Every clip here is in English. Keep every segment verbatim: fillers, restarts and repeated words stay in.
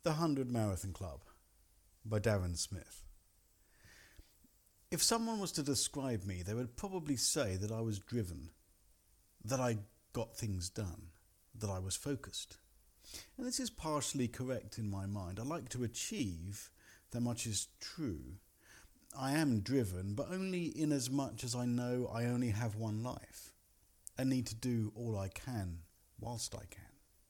The Hundred Marathon Club by Darren Smith. If someone was to describe me, they would probably say that I was driven, that I got things done, that I was focused. And this is partially correct in my mind. I like to achieve, that much is true. I am driven, but only in as much as I know I only have one life and need to do all I can whilst I can.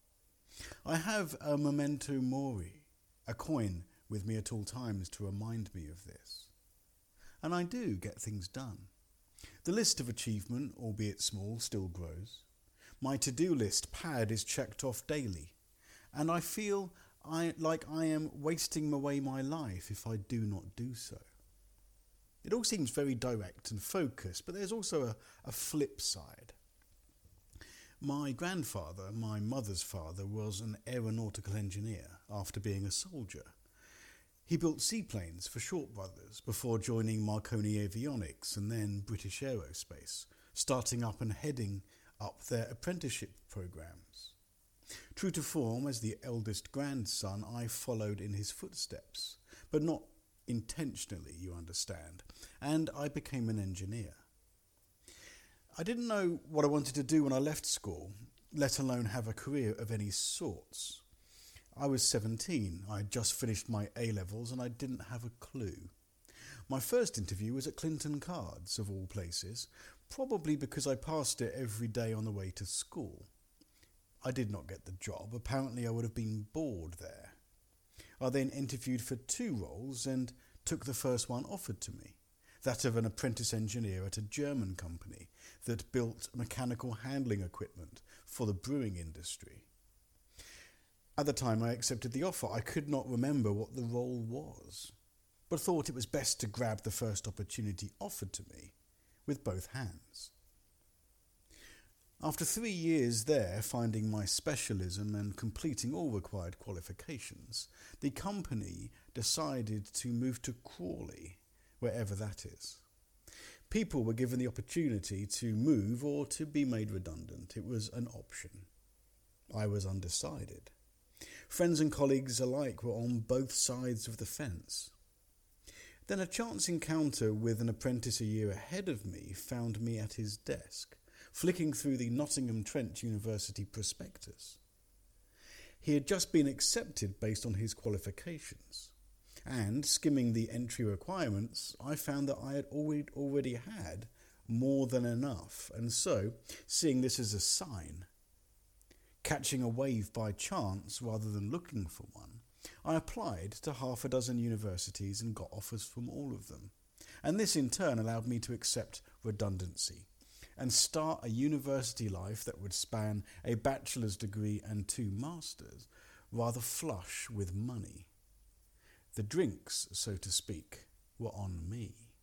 I have a memento mori, a coin with me at all times to remind me of this. And I do get things done. The list of achievement, albeit small, still grows. My to-do list pad is checked off daily, and I feel I, like I am wasting away my life if I do not do so. It all seems very direct and focused, but there's also a, a flip side. My grandfather, my mother's father, was an aeronautical engineer after being a soldier. He built seaplanes for Short Brothers before joining Marconi Avionics and then British Aerospace, starting up and heading up their apprenticeship programs. True to form, as the eldest grandson, I followed in his footsteps, but not intentionally, you understand, and I became an engineer. I didn't know what I wanted to do when I left school, let alone have a career of any sorts. I was seventeen, I had just finished my A-levels and I didn't have a clue. My first interview was at Clinton Cards, of all places, probably because I passed it every day on the way to school. I did not get the job, apparently I would have been bored there. I then interviewed for two roles and took the first one offered to me, that of an apprentice engineer at a German company that built mechanical handling equipment for the brewing industry. At the time I accepted the offer, I could not remember what the role was, but thought it was best to grab the first opportunity offered to me with both hands. After three years there, finding my specialism and completing all required qualifications, the company decided to move to Crawley, wherever that is. People were given the opportunity to move or to be made redundant. It was an option. I was undecided. Friends and colleagues alike were on both sides of the fence. Then a chance encounter with an apprentice a year ahead of me found me at his desk, flicking through the Nottingham Trent University prospectus. He had just been accepted based on his qualifications, and skimming the entry requirements, I found that I had already, already had more than enough, and so, seeing this as a sign, catching a wave by chance rather than looking for one, I applied to half a dozen universities and got offers from all of them, and this in turn allowed me to accept redundancy and start a university life that would span a bachelor's degree and two masters, rather flush with money. The drinks, so to speak, were on me.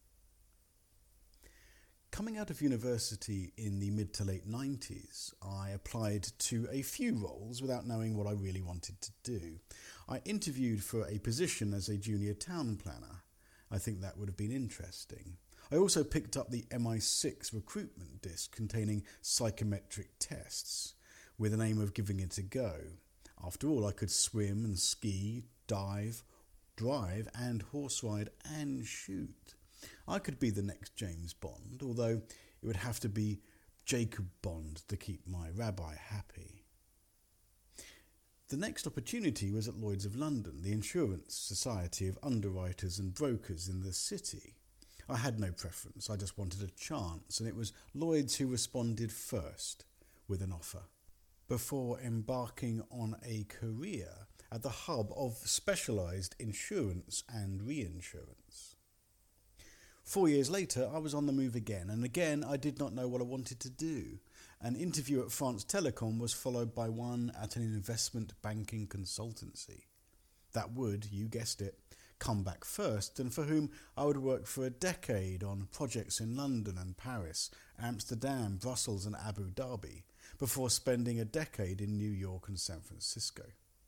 Coming out of university in the mid to late nineties, I applied to a few roles without knowing what I really wanted to do. I interviewed for a position as a junior town planner. I think that would have been interesting. I also picked up the M I six recruitment disc containing psychometric tests, with an aim of giving it a go. After all, I could swim and ski, dive, drive and horse ride and shoot. I could be the next James Bond, although it would have to be Jacob Bond to keep my rabbi happy. The next opportunity was at Lloyd's of London, the insurance society of underwriters and brokers in the city. I had no preference, I just wanted a chance, and it was Lloyd's who responded first with an offer, before embarking on a career at the hub of specialised insurance and reinsurance. Four years later, I was on the move again, and again I did not know what I wanted to do. An interview at France Telecom was followed by one at an investment banking consultancy. That would, you guessed it, come back first, and for whom I would work for a decade on projects in London and Paris, Amsterdam, Brussels and Abu Dhabi, before spending a decade in New York and San Francisco.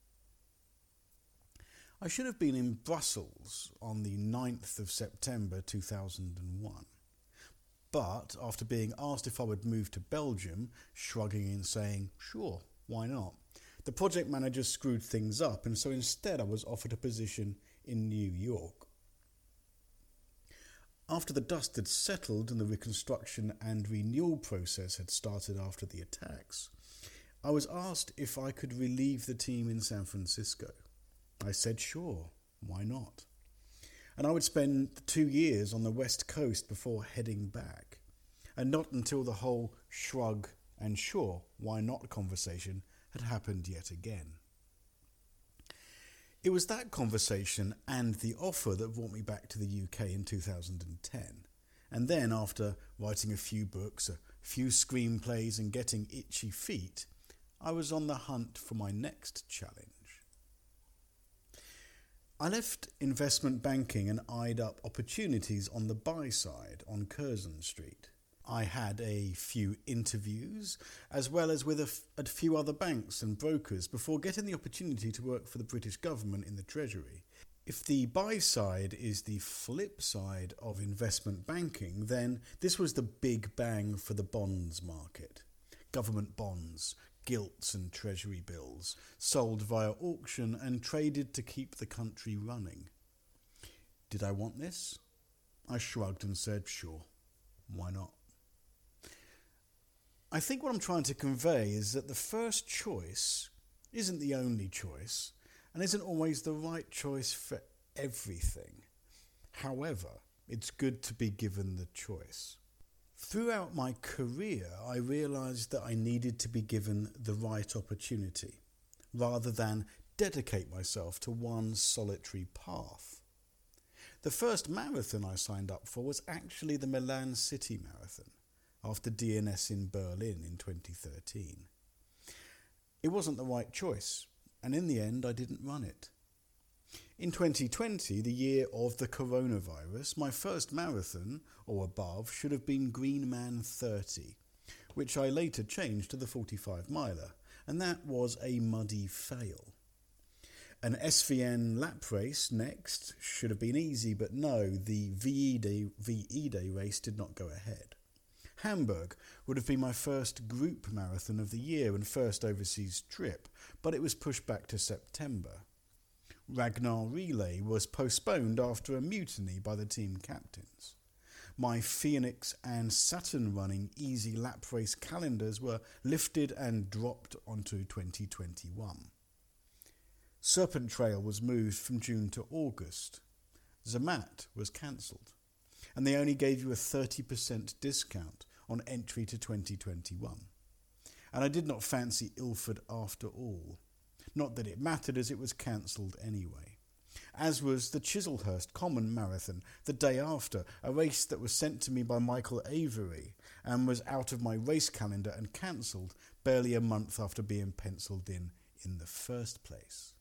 I should have been in Brussels on the ninth of September two thousand one, but after being asked if I would move to Belgium, shrugging and saying, sure, why not, The project manager screwed things up, and so instead I was offered a position in New York. After the dust had settled and the reconstruction and renewal process had started after the attacks, I was asked if I could relieve the team in San Francisco. I said sure, why not? And I would spend two years on the West Coast before heading back. And not until the whole shrug and sure, why not conversation had happened yet again. It was that conversation and the offer that brought me back to the U K in two thousand ten. And then, after writing a few books, a few screenplays and getting itchy feet, I was on the hunt for my next challenge. I left investment banking and eyed up opportunities on the buy side on Curzon Street. I had a few interviews, as well as with a, f- a few other banks and brokers, before getting the opportunity to work for the British government in the Treasury. If the buy side is the flip side of investment banking, then this was the big bang for the bonds market. Government bonds, gilts and treasury bills, sold via auction and traded to keep the country running. Did I want this? I shrugged and said, sure, why not? I think what I'm trying to convey is that the first choice isn't the only choice and isn't always the right choice for everything. However, it's good to be given the choice. Throughout my career, I realised that I needed to be given the right opportunity, rather than dedicate myself to one solitary path. The first marathon I signed up for was actually the Milan City Marathon, after D N S in Berlin in twenty thirteen. It wasn't the right choice, and in the end I didn't run it. In twenty twenty, the year of the coronavirus, my first marathon, or above, should have been Greenman thirty, which I later changed to the forty-five miler, and that was a muddy fail. An S V N lap race next should have been easy, but no, the V E Day, V E Day race did not go ahead. Hamburg would have been my first group marathon of the year and first overseas trip, but it was pushed back to September. Ragnar Relay was postponed after a mutiny by the team captains. My Phoenix and Saturn running easy lap race calendars were lifted and dropped onto twenty twenty-one. Serpent Trail was moved from June to August. Zermatt was cancelled, and they only gave you a thirty percent discount on entry to twenty twenty-one. And I did not fancy Ilford after all. Not that it mattered, as it was cancelled anyway. As was the Chislehurst Common Marathon the day after, a race that was sent to me by Michael Avery and was out of my race calendar and cancelled barely a month after being pencilled in in the first place.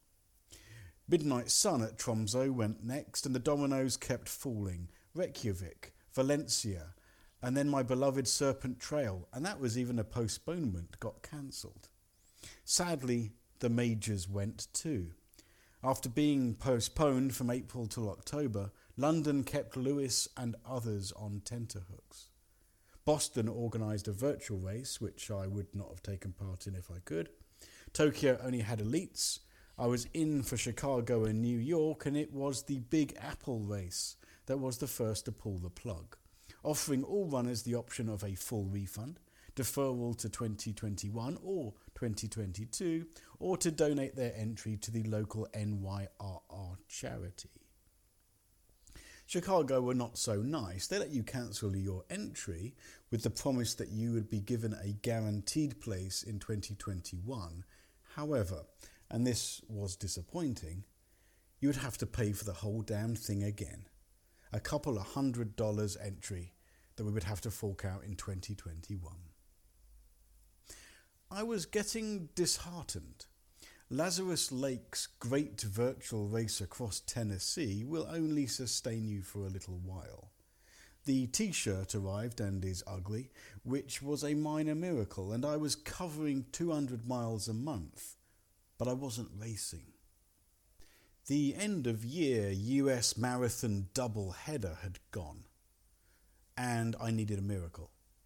Midnight Sun at Tromsø went next, and the dominoes kept falling. Reykjavik, Valencia, and then my beloved Serpent Trail, and that was even a postponement, got cancelled. Sadly, the majors went too. After being postponed from April till October, London kept Lewis and others on tenterhooks. Boston organised a virtual race, which I would not have taken part in if I could. Tokyo only had elites. I was in for Chicago and New York, and it was the Big Apple race that was the first to pull the plug, offering all runners the option of a full refund, deferral to twenty twenty-one or twenty twenty-two, or to donate their entry to the local N Y R R charity. Chicago were not so nice. They let you cancel your entry with the promise that you would be given a guaranteed place in twenty twenty-one. However, and this was disappointing, you would have to pay for the whole damn thing again. A couple of hundred dollars entry that we would have to fork out in twenty twenty-one. I was getting disheartened. Lazarus Lake's great virtual race across Tennessee will only sustain you for a little while. The t-shirt arrived and is ugly, which was a minor miracle, and I was covering two hundred miles a month, but I wasn't racing. The end of year U S marathon double header had gone, and I needed a miracle.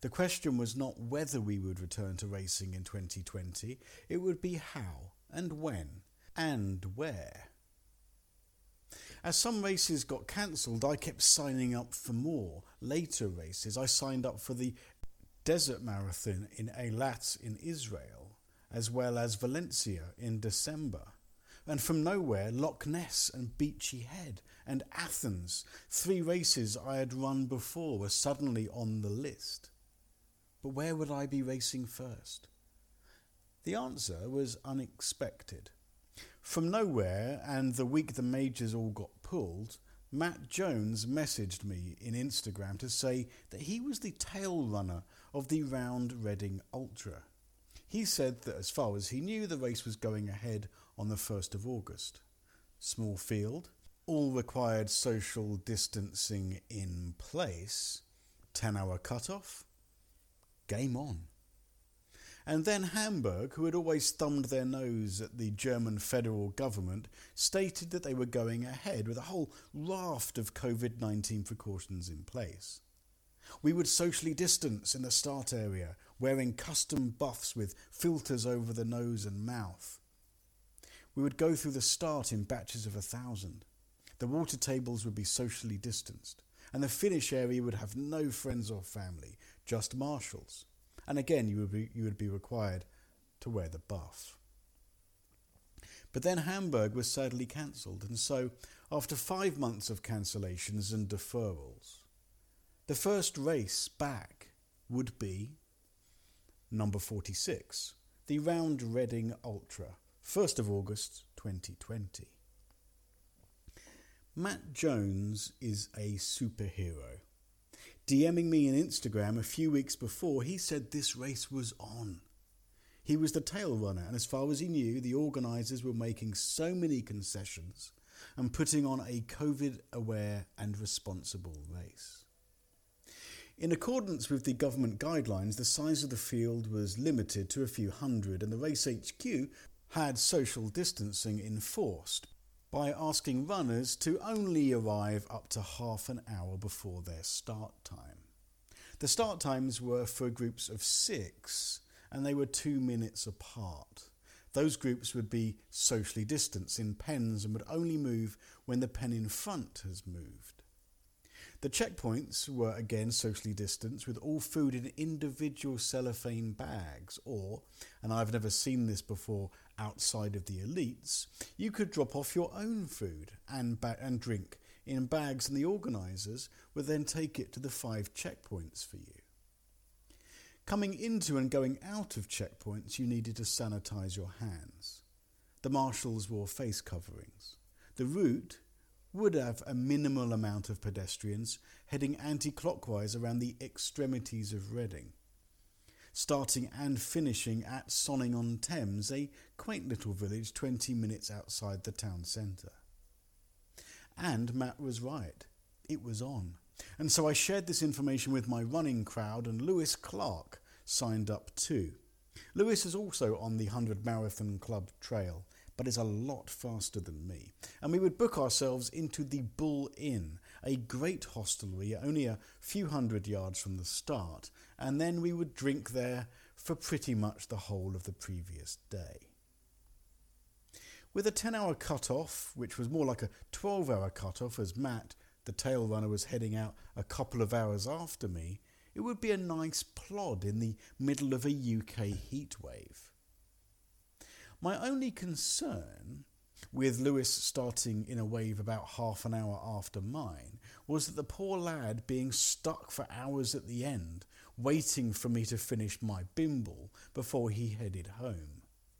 The question was not whether we would return to racing in twenty twenty, it would be how and when and where. As some races got cancelled, I kept signing up for more later races. I signed up for the Desert Marathon in Eilat in Israel, as well as Valencia in December. And from nowhere, Loch Ness and Beachy Head and Athens, three races I had run before, were suddenly on the list. But where would I be racing first? The answer was unexpected. From nowhere, and the week the majors all got pulled, Matt Jones messaged me in Instagram to say that he was the tail runner of the Round Reading Ultra. He said that as far as he knew, the race was going ahead on the first of August. Small field, all required social distancing in place, ten hour cut-off, game on. And then Hamburg, who had always thumbed their nose at the German federal government, stated that they were going ahead with a whole raft of covid nineteen precautions in place. We would socially distance in the start area, wearing custom buffs with filters over the nose and mouth. We would go through the start in batches of a thousand. The water tables would be socially distanced, and the finish area would have no friends or family, just marshals. And again, you would be, you would be required to wear the buff. But then Hamburg was sadly cancelled, and so, after five months of cancellations and deferrals, the first race back would be number forty-six, the Round Reading Ultra, first of August twenty twenty. Matt Jones is a superhero. DMing me on Instagram a few weeks before, he said this race was on. He was the tail runner, and as far as he knew, the organisers were making so many concessions and putting on a COVID-aware and responsible race. In accordance with the government guidelines, the size of the field was limited to a few hundred, and the race H Q had social distancing enforced by asking runners to only arrive up to half an hour before their start time. The start times were for groups of six, and they were two minutes apart. Those groups would be socially distanced in pens and would only move when the pen in front has moved. The checkpoints were again socially distanced, with all food in individual cellophane bags, or, and I've never seen this before outside of the elites, you could drop off your own food and, ba- and drink in bags, and the organisers would then take it to the five checkpoints for you. Coming into and going out of checkpoints, you needed to sanitise your hands. The marshals wore face coverings. The route would have a minimal amount of pedestrians heading anti-clockwise around the extremities of Reading, starting and finishing at Sonning-on-Thames, a quaint little village twenty minutes outside the town centre. And Matt was right. It was on. And so I shared this information with my running crowd, and Lewis Clark signed up too. Lewis is also on the one hundred Marathon Club trail, but is a lot faster than me. And we would book ourselves into the Bull Inn, a great hostelry only a few hundred yards from the start, and then we would drink there for pretty much the whole of the previous day. With a ten-hour cut-off, which was more like a twelve-hour cut-off as Matt, the tail runner, was heading out a couple of hours after me, it would be a nice plod in the middle of a U K heatwave. My only concern with Lewis starting in a wave about half an hour after mine was that the poor lad being stuck for hours at the end, waiting for me to finish my bimble before he headed home.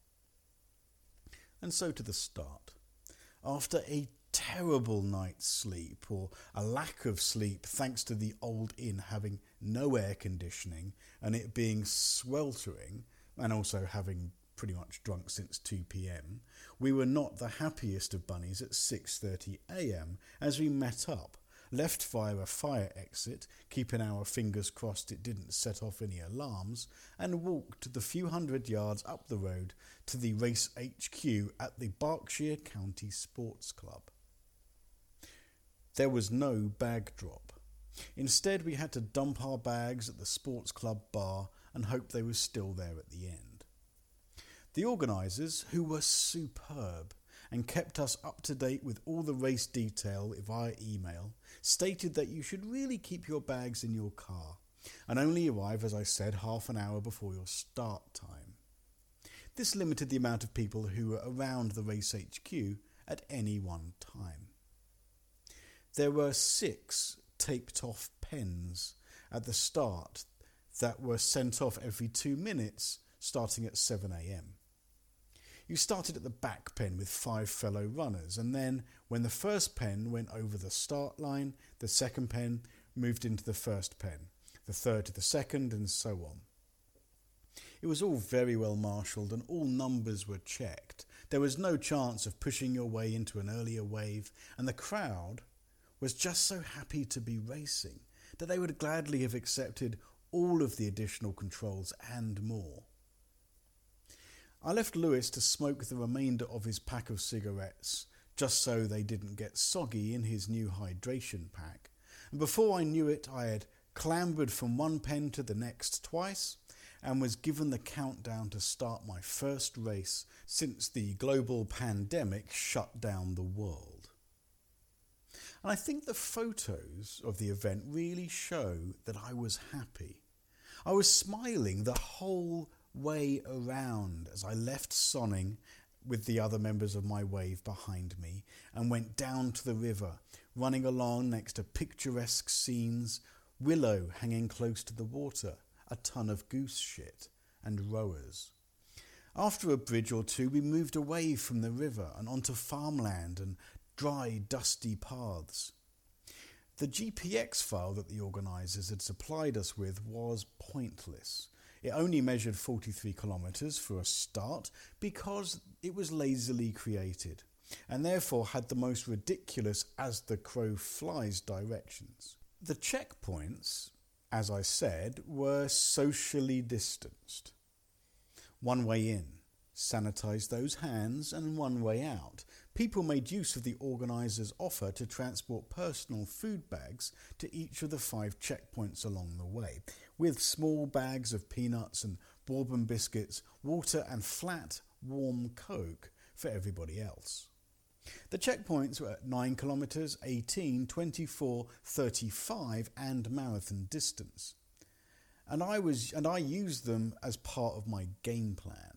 And so to the start. After a terrible night's sleep, or a lack of sleep thanks to the old inn having no air conditioning and it being sweltering, and also having pretty much drunk since two p.m, we were not the happiest of bunnies at six thirty a.m. as we met up, left via a fire exit, keeping our fingers crossed it didn't set off any alarms, and walked the few hundred yards up the road to the race H Q at the Berkshire County Sports Club. There was no bag drop. Instead, we had to dump our bags at the sports club bar and hope they were still there at the end. The organisers, who were superb and kept us up to date with all the race detail via email, stated that you should really keep your bags in your car and only arrive, as I said, half an hour before your start time. This limited the amount of people who were around the race H Q at any one time. There were six taped off pens at the start that were sent off every two minutes starting at seven a.m. You started at the back pen with five fellow runners, and then when the first pen went over the start line, the second pen moved into the first pen, the third to the second, and so on. It was all very well marshalled and all numbers were checked. There was no chance of pushing your way into an earlier wave, and the crowd was just so happy to be racing that they would gladly have accepted all of the additional controls and more. I left Lewis to smoke the remainder of his pack of cigarettes, just so they didn't get soggy in his new hydration pack, and before I knew it I had clambered from one pen to the next twice and was given the countdown to start my first race since the global pandemic shut down the world. And I think the photos of the event really show that I was happy. I was smiling the whole way around as I left Sonning with the other members of my wave behind me and went down to the river, running along next to picturesque scenes, willow hanging close to the water, a ton of goose shit, and rowers. After a bridge or two we moved away from the river and onto farmland and dry, dusty paths. The G P X file that the organisers had supplied us with was pointless. It only measured forty-three kilometres for a start because it was lazily created and therefore had the most ridiculous as the crow flies directions. The checkpoints, as I said, were socially distanced. One way in, sanitise those hands, and one way out. People made use of the organisers' offer to transport personal food bags to each of the five checkpoints along the way, with small bags of peanuts and bourbon biscuits, water and flat, warm Coke for everybody else. The checkpoints were at nine kilometres, eighteen, twenty-four, thirty-five and marathon distance. And I was and I used them as part of my game plan.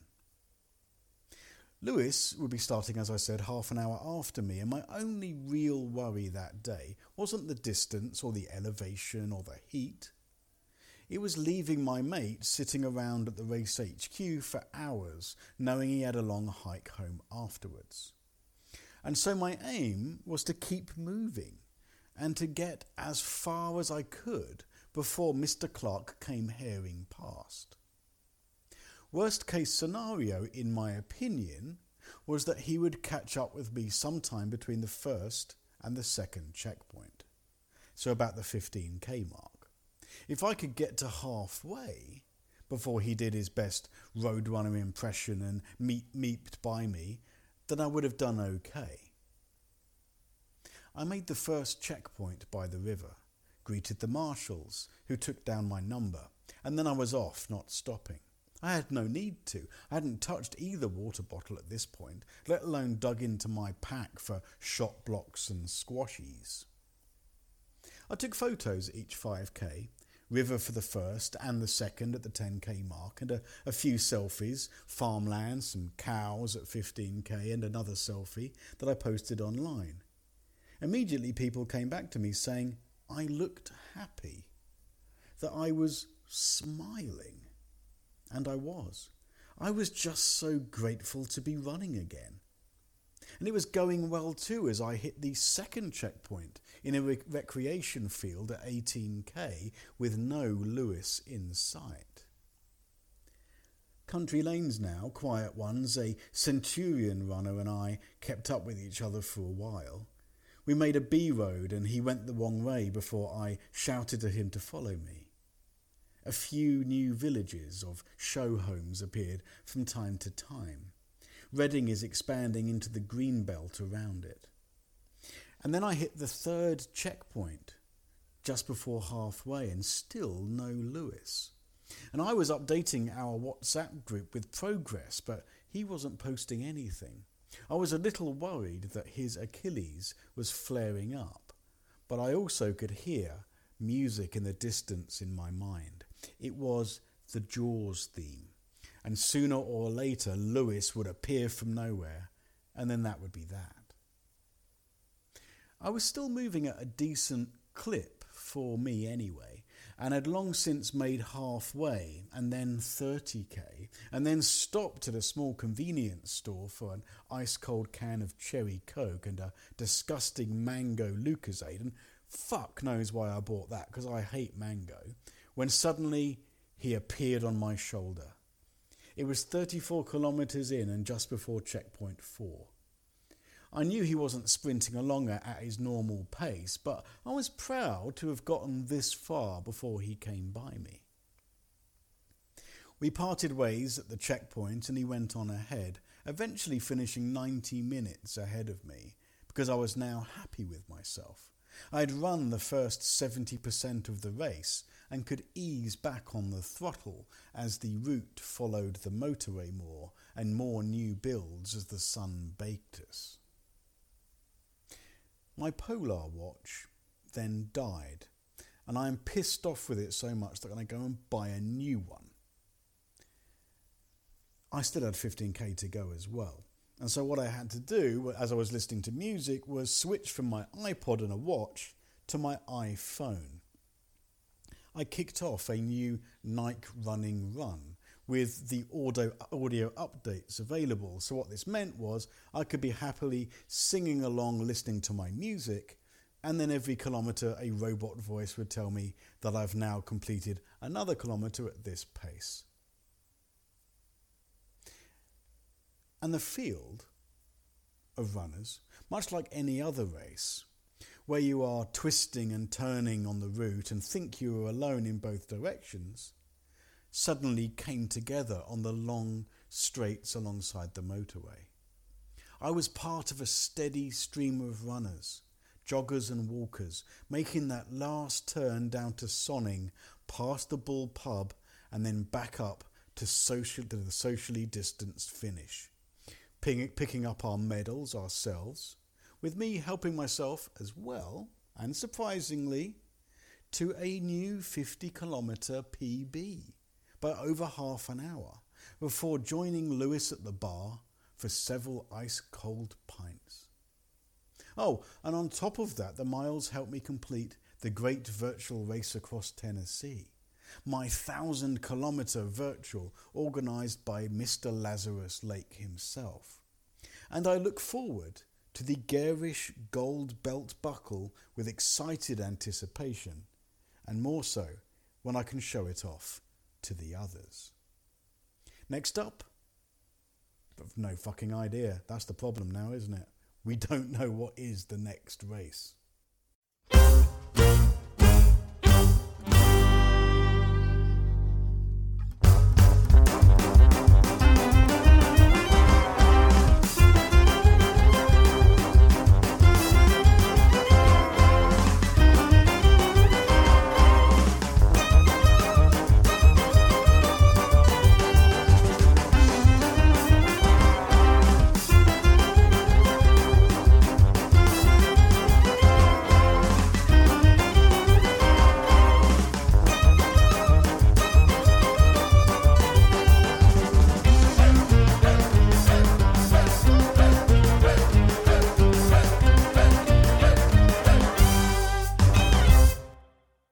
Lewis would be starting, as I said, half an hour after me, and my only real worry that day wasn't the distance or the elevation or the heat. It was leaving my mate sitting around at the race H Q for hours, knowing he had a long hike home afterwards. And so my aim was to keep moving and to get as far as I could before Mister Clark came herring past. Worst case scenario, in my opinion, was that he would catch up with me sometime between the first and the second checkpoint, so about the fifteen k mark. If I could get to halfway before he did his best roadrunner impression and meep meeped by me, then I would have done okay. I made the first checkpoint by the river, greeted the marshals, who took down my number, and then I was off, not stopping. I had no need to. I hadn't touched either water bottle at this point, let alone dug into my pack for shot blocks and squashies. I took photos at each five k, river for the first and the second at the ten k mark, and a, a few selfies, farmland, some cows at fifteen k, and another selfie that I posted online. Immediately people came back to me saying I looked happy, that I was smiling. And I was. I was just so grateful to be running again. And it was going well too as I hit the second checkpoint in a rec- recreation field at eighteen k with no Lewis in sight. Country lanes now, quiet ones, a Centurion runner and I kept up with each other for a while. We made a B road and he went the wrong way before I shouted to him to follow me. A few new villages of show homes appeared from time to time. Reading is expanding into the green belt around it. And then I hit the third checkpoint, just before halfway and still no Lewis. And I was updating our WhatsApp group with progress, but he wasn't posting anything. I was a little worried that his Achilles was flaring up, but I also could hear music in the distance in my mind. It was the Jaws theme, and sooner or later Lewis would appear from nowhere, and then that would be that. I was still moving at a decent clip for me anyway, and had long since made halfway and then thirty k, and then stopped at a small convenience store for an ice-cold can of cherry coke and a disgusting mango Lucozade, and fuck knows why I bought that, because I hate mango, when suddenly he appeared on my shoulder. It was thirty-four kilometres in and just before checkpoint four. I knew he wasn't sprinting along at his normal pace, but I was proud to have gotten this far before he came by me. We parted ways at the checkpoint and he went on ahead, eventually finishing ninety minutes ahead of me, because I was now happy with myself. I had run the first seventy percent of the race and could ease back on the throttle as the route followed the motorway more and more new builds as the sun baked us. My Polar watch then died, and I am pissed off with it so much that I'm going to go and buy a new one. I still had fifteen k to go as well, and so what I had to do as I was listening to music was switch from my iPod and a watch to my iPhone. I kicked off a new Nike Running Run with the audio, audio updates available. So what this meant was I could be happily singing along, listening to my music, and then every kilometre a robot voice would tell me that I've now completed another kilometre at this pace. And the field of runners, much like any other race, where you are twisting and turning on the route and think you are alone in both directions, suddenly came together on the long straights alongside the motorway. I was part of a steady stream of runners, joggers and walkers, making that last turn down to Sonning, past the Bull pub, and then back up to, social, to the socially distanced finish, picking up our medals ourselves, with me helping myself as well, and surprisingly, to a new fifty kilometre P B. By over half an hour, before joining Lewis at the bar for several ice-cold pints. Oh, and on top of that, the miles helped me complete the great virtual race across Tennessee, my thousand-kilometre virtual organised by Mister Lazarus Lake himself. And I look forward to the garish gold belt buckle with excited anticipation, and more so when I can show it off to the others. Next up, I've no fucking idea. That's the problem now, isn't it? We don't know what is the next race.